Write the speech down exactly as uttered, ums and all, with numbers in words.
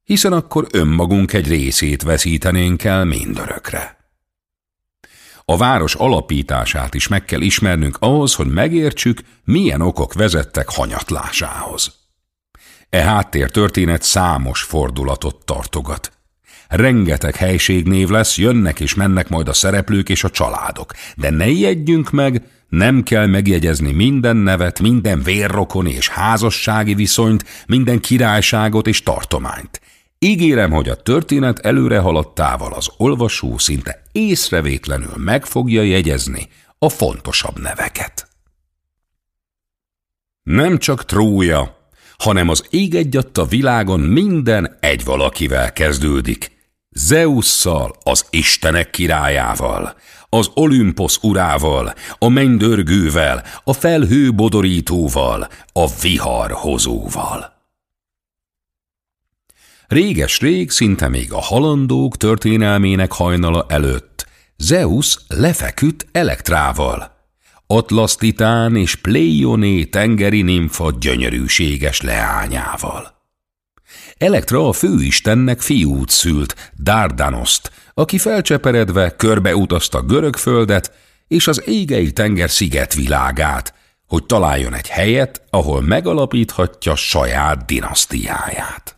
hiszen akkor önmagunk egy részét veszítenénk el mindörökre. A város alapítását is meg kell ismernünk ahhoz, hogy megértsük, milyen okok vezettek hanyatlásához. E háttértörténet számos fordulatot tartogat. Rengeteg helységnév lesz, jönnek és mennek majd a szereplők és a családok, de ne ijedjünk meg, nem kell megjegyezni minden nevet, minden vérrokon és házassági viszonyt, minden királyságot és tartományt. Ígérem, hogy a történet előre haladtával az olvasó szinte észrevétlenül meg fogja jegyezni a fontosabb neveket. Nem csak Trója, hanem az ég egyatta világon minden egy valakivel kezdődik. Zeusszal, az istenek királyával, az Olimposz urával, a mennydörgővel, a felhő bodorítóval, a viharhozóval. Réges-rég, szinte még a halandók történelmének hajnala előtt, Zeusz lefeküdt Elektrával, Atlasz titán és Pléioné tengeri nimfa gyönyörűséges leányával. Elektra a főistennek fiút szült, Dardanoszt, aki felcseperedve körbeutazta görög földet és az égei tenger szigetvilágát, hogy találjon egy helyet, ahol megalapíthatja saját dinasztiáját.